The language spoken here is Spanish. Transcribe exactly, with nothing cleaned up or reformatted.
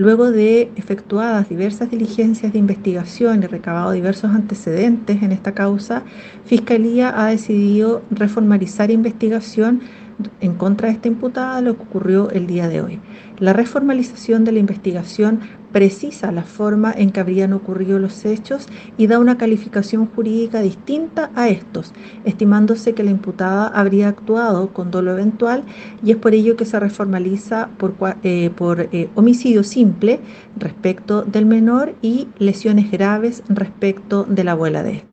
Luego de efectuadas diversas diligencias de investigación y recabado diversos antecedentes en esta causa, Fiscalía ha decidido reformalizar investigación en contra de esta imputada, lo que ocurrió el día de hoy. La reformalización de la investigación precisa la forma en que habrían ocurrido los hechos y da una calificación jurídica distinta a estos, estimándose que la imputada habría actuado con dolo eventual, y es por ello que se reformaliza por, eh, por eh, homicidio simple respecto del menor y lesiones graves respecto de la abuela de él.